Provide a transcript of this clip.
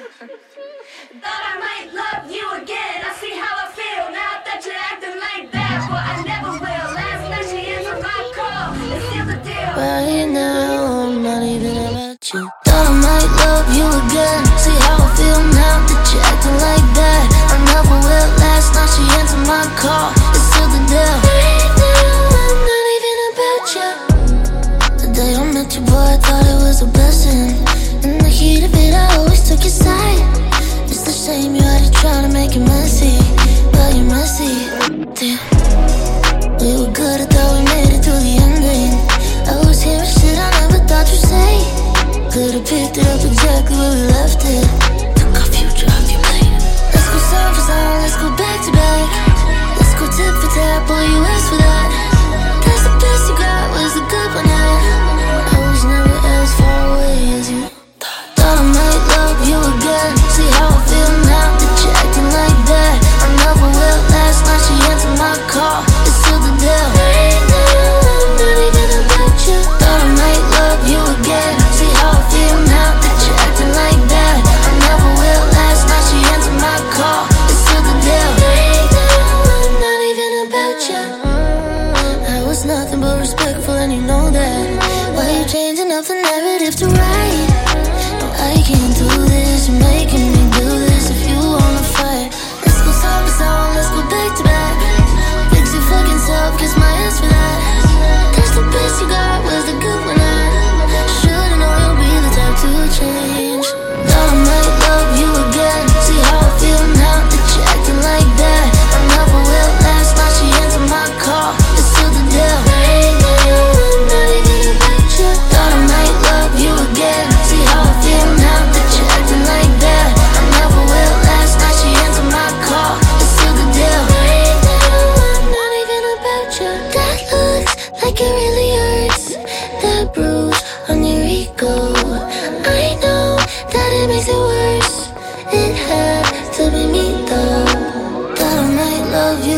Thought I might love you again. I see how I feel now that you're acting like that. But I never will. Last night she answered my call. It's still the deal. Right now, I'm not even about you. Thought I might love you again. See how I feel now that you're acting like that. I never will. Last night she answered my call. It's still the deal. Right now, I'm not even about you. The day I met you, boy, I thought it was a blessing. In the heat of it, I always took your side. It's the shame you had to try to make it messy, but you're messy. Damn, we were good, I thought we made it through the ending. I was hearing shit I never thought you'd say. Could've picked it up exactly where we left it. Took our future off your plate. Let's go song for song, let's go back to back. Let's go tip for tap, boy, you asked for that. That's the best you got, was the good one, yeah. I was never as far away as you. Thought I might love you again. See how I feel now that you're acting like that. I never will. Last night she answered my call. It's still the deal. Right now, I'm not even about you. Thought I might love you again. See how I feel now that you're acting like that. I never will. Last night she answered my call. It's still the deal. Right now, I'm not even about you. I was nothing but respectful and you know that. Why you changing up the narrative to right? I can't do this, you're making me do this. If you wanna fight, let's go song for song, let's go back to back. Fix your fucking self, kiss my ass for that. That's the best you got, was the good one I should've known you'll be the type to change. Thought I might love you again. See how I feel now that you're acting like that. I never will. Last night she answered my call. It's still the deal. Right now, I'm not even about you. Thought I might love you again. See how I feel now that you're acting like that. I never will. Last night she answered my call. It's still the deal. Right now, I'm not even about you. That looks like it really hurts. That bruise on your ego, I know that it makes it worse. It had to be me though. Thought I might love you